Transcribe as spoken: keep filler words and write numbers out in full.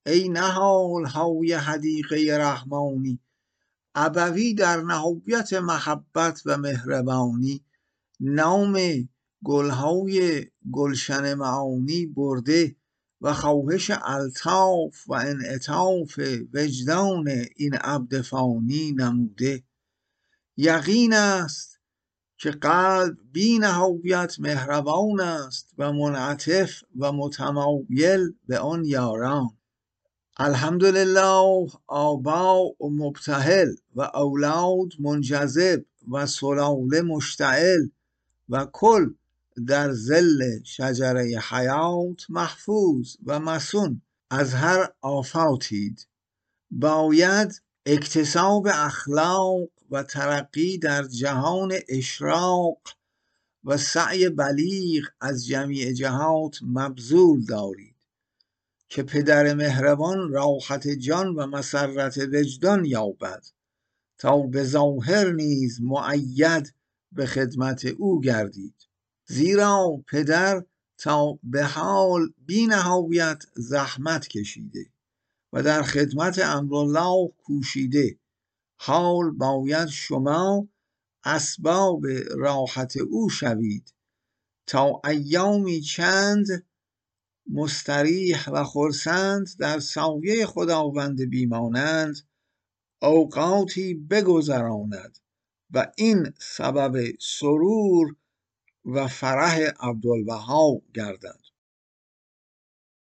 ای نهال های حدیقه رحمانی، ابوی در نهایت محبت و مهربانی، نام گلهای گلشن معانی برده و خواهش الطاف و انعطاف وجدان این عبد فانی نموده. یقین است که قلب بی نهایت مهربان است و منعطف و متمایل به آن یاران. الحمدلله آبا و مبتهل و اولاد منجذب و سلاله مشتعل و کل در ظل شجره حیات محفوظ و مصون از هر آفاتید. باید اکتساب اخلاق و ترقی در جهان اشراق و سعی بلیغ از جمیع جهات مبذول دارید که پدر مهربان راحت جان و مسرت وجدان یابد تا به ظاهر نیز مؤید به خدمت او گردید. زیرا پدر تا به حال بی نهایت زحمت کشیده و در خدمت امرالله کوشیده. حال باید شما اسباب راحت او شوید تا ایامی چند مستریح و خرسند در سایه خداوند بیمانند اوقاتی بگذراند و این سبب سرور و فرح عبدالبها گردد.